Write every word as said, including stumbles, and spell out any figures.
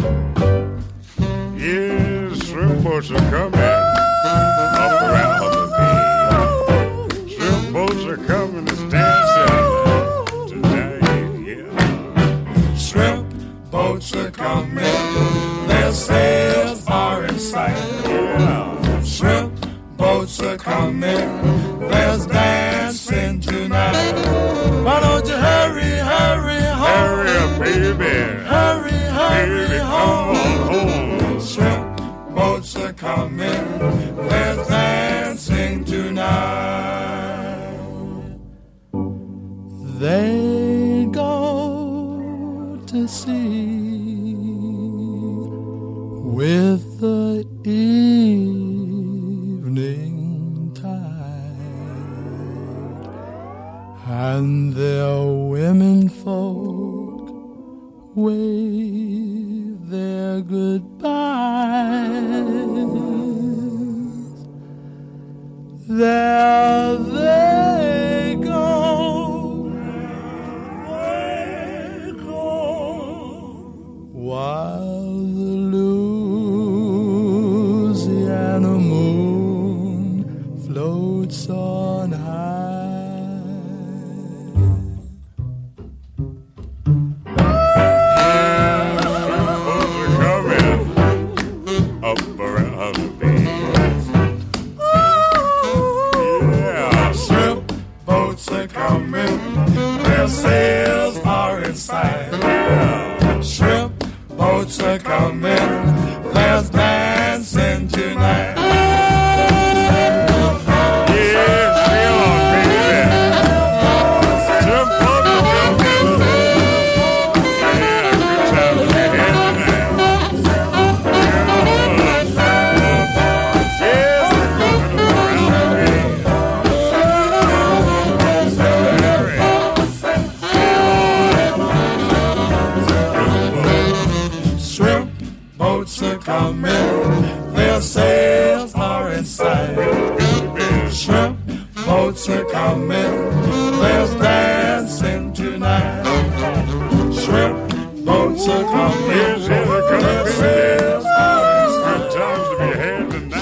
Yeah, shrimp boats are coming up around the bay. Shrimp boats are coming to dancing tonight, yeah. Shrimp boats are coming, their sails are in sight. Yeah. Shrimp boats are coming, there's dancing tonight. Why don't you hurry, hurry home? Hurry up, baby. Hurry, hurry Baby, home. come on home. Shrimp boats are coming, there's dancing tonight. They go to sea with the evening tide, and their women folk wave their goodbyes. There they go, they go, while the Louisiana moon floats on high. Up around the bay. Yeah, Shrimp boats are coming, their sails are in sight. yeah. Shrimp boats are coming, there's dancing tonight. Yeah, sail on, baby. Shrimp boats are coming. Yeah, good times we had tonight. Shrimp boats are coming, their sails are in sight. Shrimp boats are coming, there's dancing tonight. Shrimp boats are coming, Yes, yes, they're coming, their baby. sails are in sight. Good times to be had tonight.